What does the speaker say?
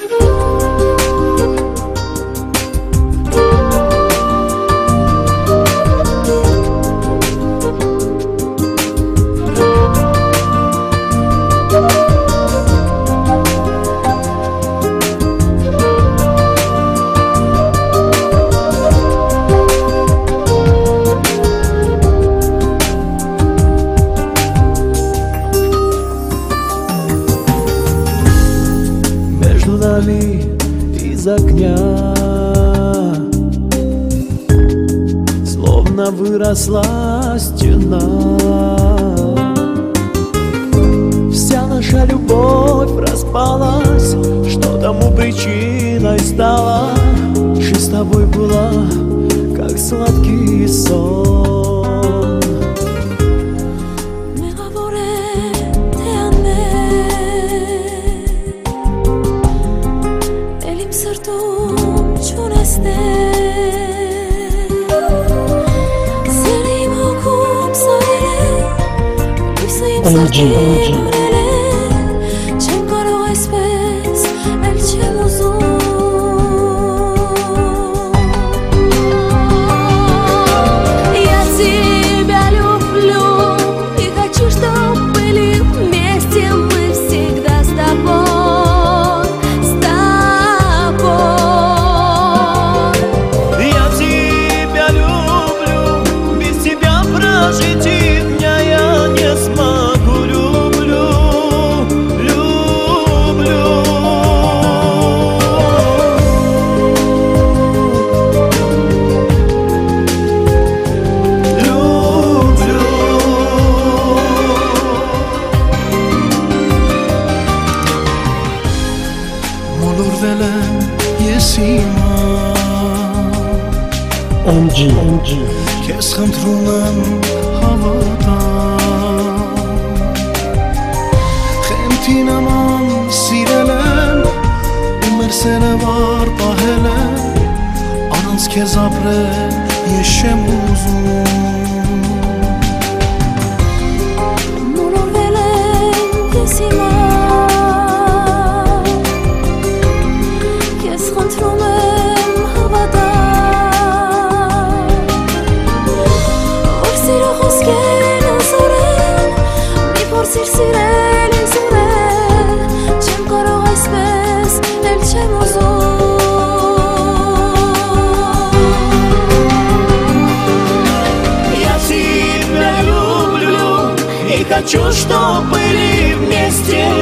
Из огня словно выросла стена. Вся наша любовь распалась, что тому причиной стало. Жизнь с тобой была, как сладкий сон. Чем կարող այսպես էլ չեմ ուզում. Я тебя люблю и хочу, чтоб были вместе мы всегда с тобой, с тобой. Я тебя люблю, без тебя прожить и дня я не смогу. Քեզ խնդրում եմ հավատալ, խենթի նման սիրել եմ ու մեր սերը վար պահել եմ, առանց քեզ ապրել ես չեմ ուզում. Մոլորվել եմ ես հիմա, քեզ խնդրում եմ հավատալ, սիրել ինձ ուրել, չեմ կարող այսպես, էլ չեմ ուզում. Я тебя люблю и хочу, чтоб были вместе